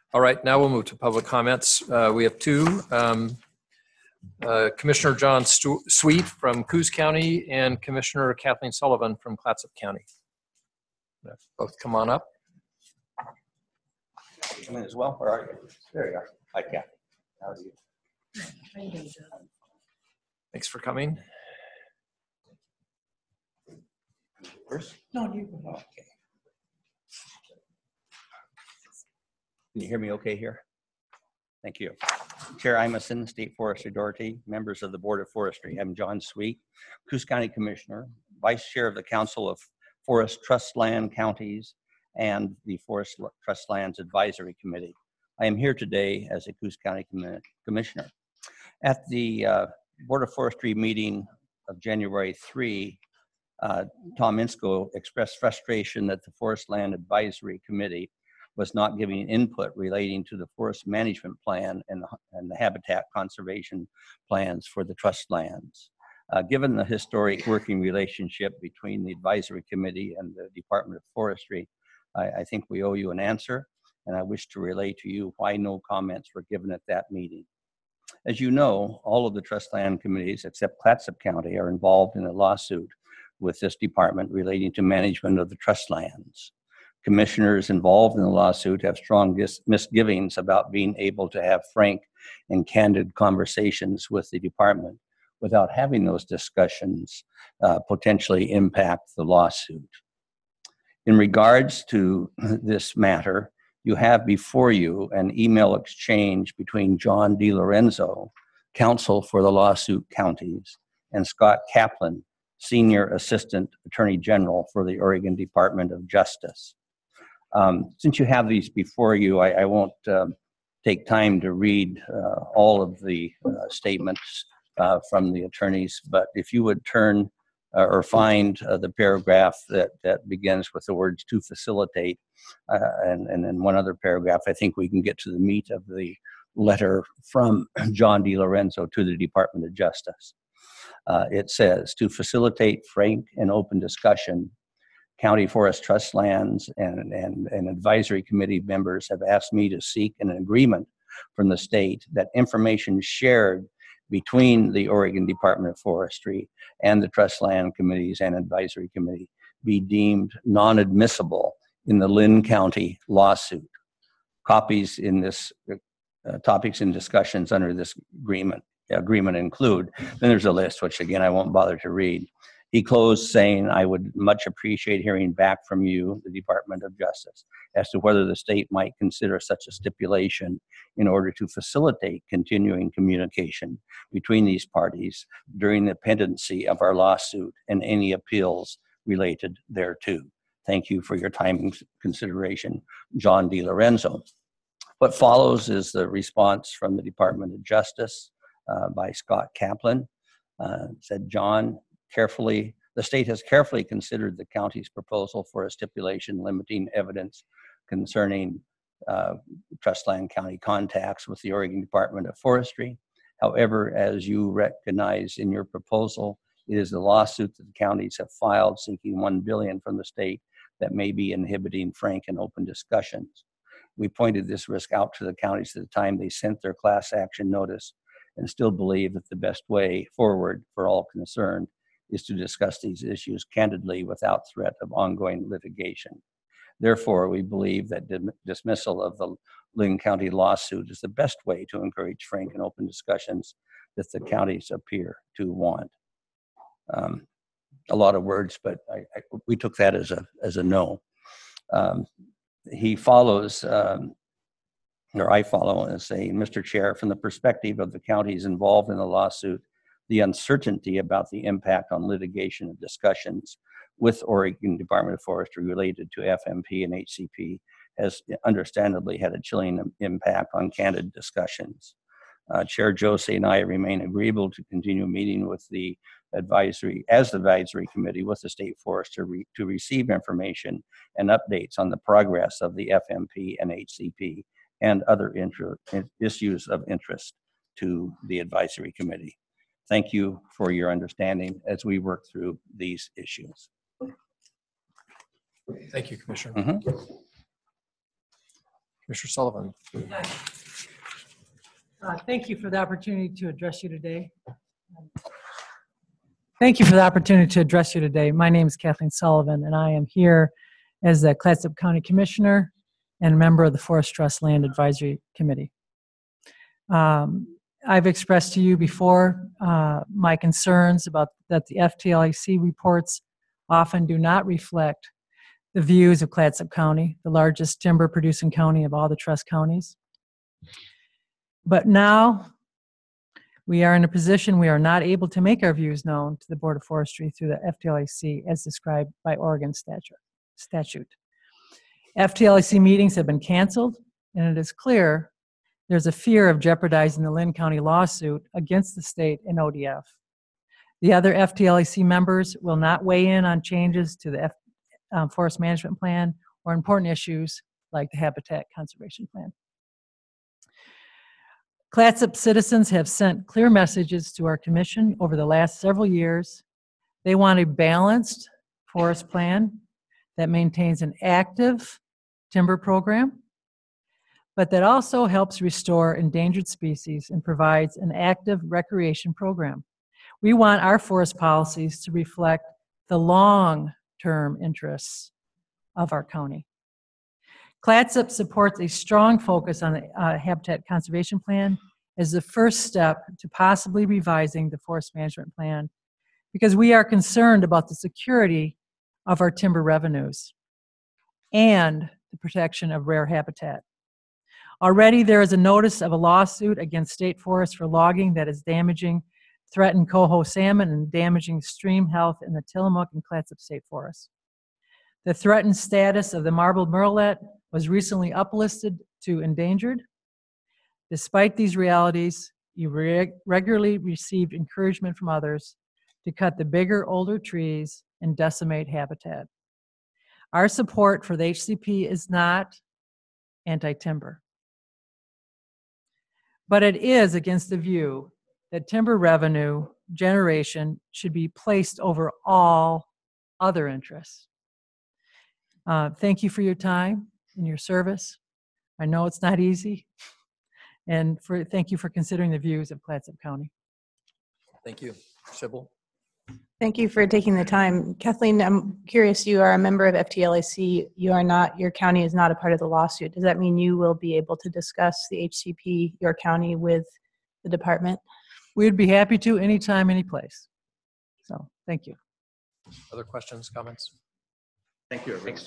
All right, now we'll move to public comments. We have two. Commissioner John Sweet from Coos County and Commissioner Kathleen Sullivan from Clatsop County. Both come on up. Come in as well. Where are you? There you are. Hi, Kathy. How are you? How you doing, John? Thanks for coming. First? No, you go. Okay. Can you hear me okay here? Thank you. Chair Imison, State Forest Authority, members of the Board of Forestry. I'm John Sweet, Coos County Commissioner, Vice Chair of the Council of Forest Trust Land Counties and the Forest Trust Lands Advisory Committee. I am here today as a Coos County Commissioner. At the Board of Forestry meeting of January 3, Tom Insko expressed frustration that the Forest Land Advisory Committee was not giving input relating to the forest management plan and the habitat conservation plans for the trust lands. Given the historic working relationship between the advisory committee and the Department of Forestry, I think we owe you an answer, and I wish to relay to you why no comments were given at that meeting. As you know, all of the trust land committees except Clatsop County are involved in a lawsuit with this department relating to management of the trust lands. Commissioners involved in the lawsuit have strong misgivings about being able to have frank and candid conversations with the department without having those discussions potentially impact the lawsuit. In regards to this matter, you have before you an email exchange between John DiLorenzo, counsel for the lawsuit counties, and Scott Kaplan, Senior Assistant Attorney General for the Oregon Department of Justice. Since you have these before you, I won't take time to read all of the statements from the attorneys, but if you would turn or find the paragraph that begins with the words "to facilitate," and then one other paragraph, I think we can get to the meat of the letter from John DiLorenzo to the Department of Justice. It says, "To facilitate frank and open discussion, County Forest Trust Lands and advisory committee members have asked me to seek an agreement from the state that information shared between the Oregon Department of Forestry and the Trust Land Committees and Advisory Committee be deemed non-admissible in the Linn County lawsuit. Copies in this topics and discussions under this agreement include," then there's a list, which again, I won't bother to read. He closed saying, "I would much appreciate hearing back from you, the Department of Justice, as to whether the state might consider such a stipulation in order to facilitate continuing communication between these parties during the pendency of our lawsuit and any appeals related thereto. Thank you for your time and consideration, John DiLorenzo." What follows is the response from the Department of Justice by Scott Kaplan. Said, "John, the state has carefully considered the county's proposal for a stipulation limiting evidence concerning trust land county contacts with the Oregon Department of Forestry. However, as you recognize in your proposal, it is the lawsuit that the counties have filed seeking $1 billion from the state that may be inhibiting frank and open discussions. We pointed this risk out to the counties at the time they sent their class action notice and still believe that the best way forward for all concerned is to discuss these issues candidly without threat of ongoing litigation. Therefore, we believe that dismissal of the Linn County lawsuit is the best way to encourage frank and open discussions that the counties appear to want." A lot of words, but we took that as a no. He follows, or I follow, and say, "Mr. Chair, from the perspective of the counties involved in the lawsuit, the uncertainty about the impact on litigation and discussions with Oregon Department of Forestry related to FMP and HCP has understandably had a chilling impact on candid discussions. Chair Jose and I remain agreeable to continue meeting with the advisory committee with the state forest to receive information and updates on the progress of the FMP and HCP and other issues of interest to the advisory committee. Thank you for your understanding as we work through these issues." Thank you, Commissioner. Mm-hmm. Commissioner Sullivan. Thank you for the opportunity to address you today. Thank you for the opportunity to address you today. My name is Kathleen Sullivan, and I am here as the Clatsop County Commissioner and a member of the Forest Trust Land Advisory Committee. I've expressed to you before my concerns about that the FTLIC reports often do not reflect the views of Clatsop County, the largest timber producing county of all the trust counties. But now we are in a position we are not able to make our views known to the Board of Forestry through the FTLIC as described by Oregon statute. FTLIC meetings have been canceled, and it is clear there's a fear of jeopardizing the Lynn County lawsuit against the state and ODF. The other FTLIC members will not weigh in on changes to the Forest Management Plan or important issues like the Habitat Conservation Plan. Clatsop citizens have sent clear messages to our commission over the last several years. They want a balanced forest plan that maintains an active timber program, but that also helps restore endangered species and provides an active recreation program. We want our forest policies to reflect the long-term interests of our county. Clatsop supports a strong focus on the Habitat Conservation Plan as the first step to possibly revising the Forest Management Plan because we are concerned about the security of our timber revenues and the protection of rare habitat. Already there is a notice of a lawsuit against state forests for logging that is damaging threatened coho salmon and damaging stream health in the Tillamook and Clatsop State Forests. The threatened status of the marbled murrelet was recently uplisted to endangered. Despite these realities, you regularly received encouragement from others to cut the bigger, older trees and decimate habitat. Our support for the HCP is not anti-timber, but it is against the view that timber revenue generation should be placed over all other interests. Thank you for your time and your service. I know it's not easy, and thank you for considering the views of Clatsop County. Thank you. Sybil. Thank you for taking the time. Kathleen, I'm curious, you are a member of FTLIC. Your county is not a part of the lawsuit. Does that mean you will be able to discuss the HCP, your county, with the department? We'd be happy to anytime, any place. So, thank you. Other questions, comments? Thank you, everyone. Thanks.